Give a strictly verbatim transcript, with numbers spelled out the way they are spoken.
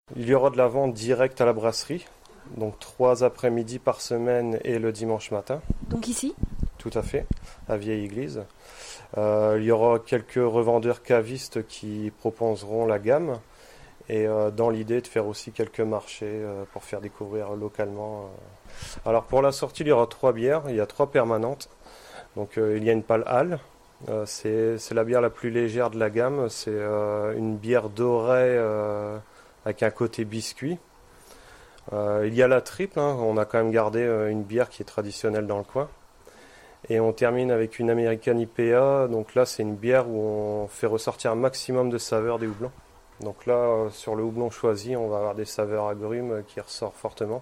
Il y aura de la vente directe à la brasserie, donc trois après-midi par semaine et le dimanche matin. Donc ici? Tout à fait, à Vieille Église. Euh, il y aura quelques revendeurs cavistes qui proposeront la gamme et euh, dans l'idée de faire aussi quelques marchés euh, pour faire découvrir localement. euh. Alors pour la sortie, il y aura trois bières, il y a trois permanentes. Donc euh, il y a une pale ale, euh, c'est, c'est la bière la plus légère de la gamme, c'est euh, une bière dorée euh, avec un côté biscuit. Euh, il y a la triple, hein, on a quand même gardé euh, une bière qui est traditionnelle dans le coin. Et on termine avec une American I P A, donc là c'est une bière où on fait ressortir un maximum de saveurs des houblons. Donc là, euh, sur le houblon choisi, on va avoir des saveurs agrumes qui ressortent fortement.